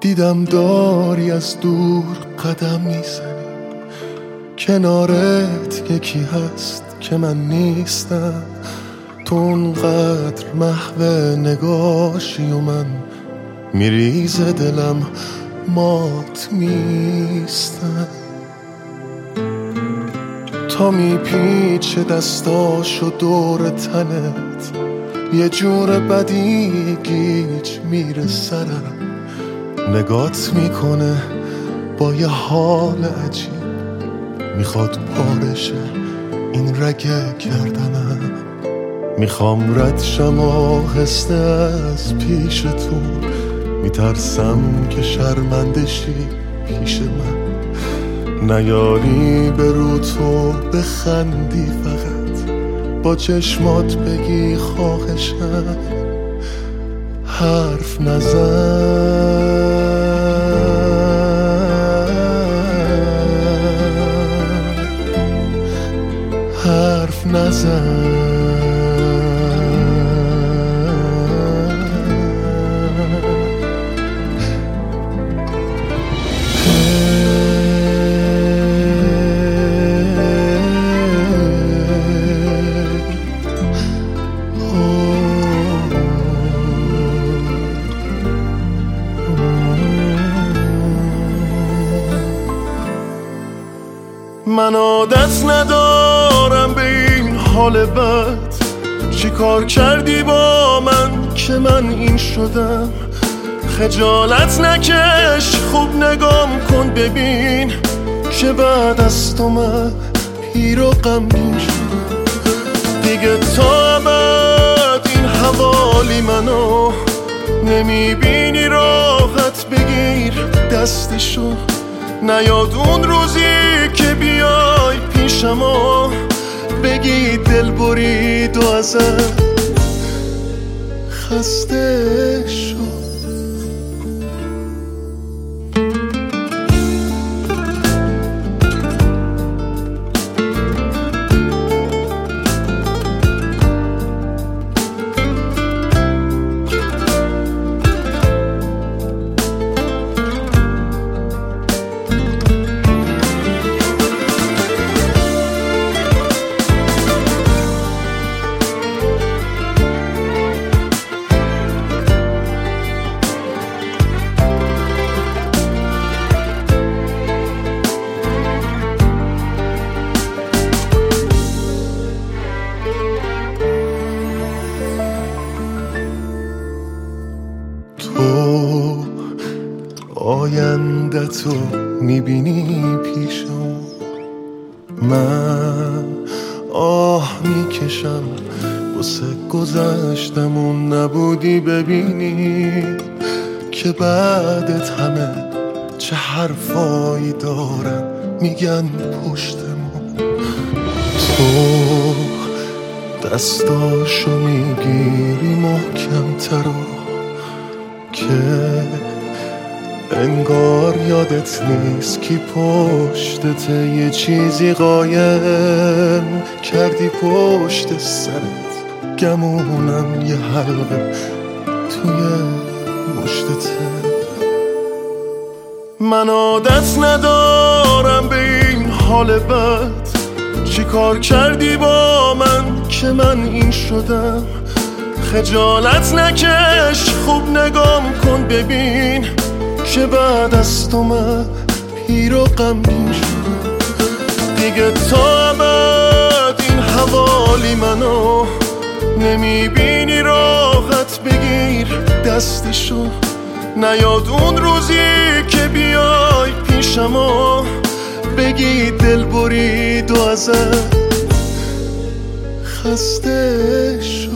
دیدم داری از دور قدم میزنی، کنارت یکی هست که من نیستم. تو اونقدر محو نگاشی و من میریز دلم مات میستم. تا میپیچه دستاشو دور تنت، یه جور بدی گیج میره سرم. نگات میکنه با یه حال عجیب، میخواد پارشه این رگه گردنم. میخوام رد شم آهسته از پیشتون، میترسم که شرمندشی پیش من. نیاری به رو تو بخندی، فقط با چشمات بگی خواهشم حرف نزن. حرف نزن. من عادت ندارم به این حال بد، چی کار کردی با من که من این شدم؟ خجالت نکش، خوب نگام کن ببین که بعد از تو من پیر و غمگین شدم. دیگه تا ابد این حوالی منو نمیبینی، راحت بگیر دستشو. نیاد اون روزی که بیای پیشم و بگی دل برید و ازت خسته شد. آینده تو میبینی پیشم، من آه میکشم واسه گذشتم. اون نبودی ببینی که بعدت همه چه حرفایی دارن میگن پشتمون. تو دستاشو میگیری محکم ترا که انگار یادت نیست کی پشتته. یه چیزی قایم کردی پشت سرت، گمونم یه حلقه توی مشتته. من عادت ندارم به این حال بد، چی کار کردی با من که من این شدم؟ خجالت نکش، خوب نگام کن ببین که بعد از تو من پیر و غمگین شدم. دیگه تا ابد این حوالی منو نمیبینی، راحت بگیر دستشو. نیاد اون روزی که بیای پیشم و بگی دل برید و ازت خسته شد.